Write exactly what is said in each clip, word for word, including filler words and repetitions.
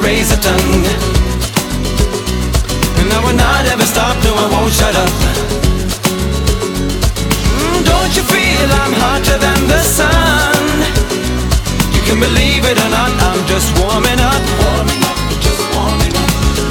razor tongue, and I will not ever stop, no I won't shut up. mm, Don't you feel I'm hotter than the sun? You can believe it or not, I'm just warming up. Warming up, just warming up.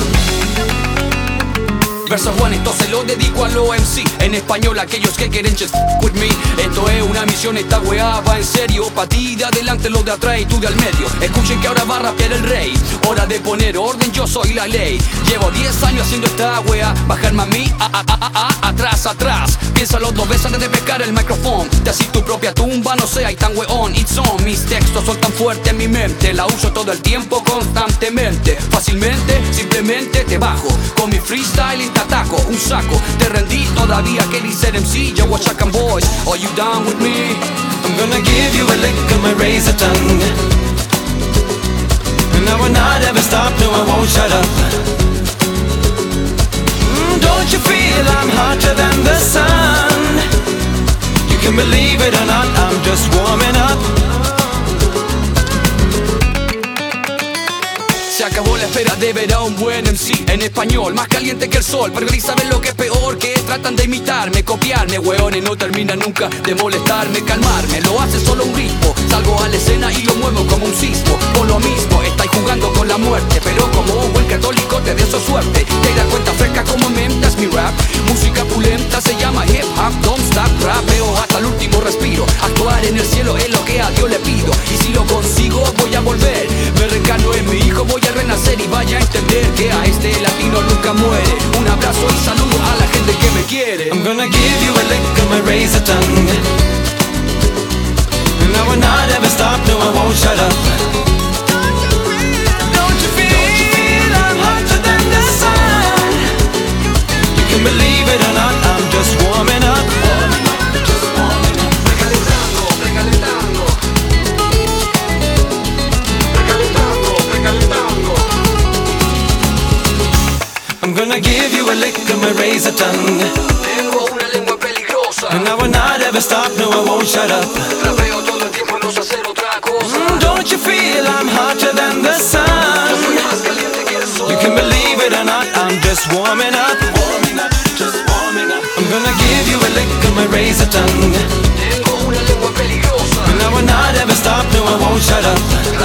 Verso Juan, esto se lo dedico a los M C. En español, aquellos que quieren just with me. Esto es una misión, esta weá va en serio. Pa' ti de adelante, los de atrás y tú de al medio. Escuchen que ahora va a rapear el rey. Hora de poner orden, yo soy la ley. Llevo diez años haciendo esta weá. Bajarme a mí, a, a, a, a, atrás, atrás. Piénsalo dos veces antes de pescar el micrófono. Te así tu propia tumba, no seas tan weón. It's on, mis textos son tan fuertes en mi mente. La uso todo el tiempo, constantemente. Fácilmente, simplemente te bajo. Con mi freestyle y te ataco, un saco. Te rendí todavía, que ser M C. Yo watch Chacan Boys, are you down with me? I'm gonna give you a lick of my razor tongue, and I will not ever stop, no I won't shut up. mm, Don't you feel I'm hotter than the sun? You can believe it or not, I'm just warming up. Se acabó la espera de ver a un buen M C en español, más caliente que el sol. Pero ni saben lo que es peor, que tratan de imitarme, copiarme. Hueones, no terminan nunca de molestarme, calmarme. Lo hace solo un ritmo, salgo a la escena y lo muevo como un sismo. Por lo mismo, estáis jugando con la muerte, pero como un buen católico te deseo suerte. Te das cuenta fresca como menta es mi rap. Música pulenta se llama hip hop, don't stop, rapeo hasta el último respiro. Actuar en el cielo es lo que a Dios le pido, y si lo consigo voy a volver. Me reencarno en mi hijo, voy a renacer y vaya a entender que a este latino nunca muere. Un abrazo y saludo a la gente que me quiere. I'm gonna give you a lick of my razor tongue, and I will not ever stop, no I won't shut up. Don't you feel I'm hotter than the sun? You can believe it or not, I'm just warming up. Warming up, just warming up. Precalentando, precalentando. Precalentando, precalentando. I'm gonna give you a lick of my razor tongue, Tengo una lengua peligrosa, and I will not ever stop, no I won't shut up. rapeo todo el tiempo, no sé hacer otra cosa. mm, Don't you feel I'm hotter than the Soy sun? más caliente que el sol. You can believe it or not, I'm just warming up. Warming up, just warming up. I'm gonna give you a lick of my razor tongue, Tengo una lengua peligrosa, and I will not ever stop, no I won't shut up.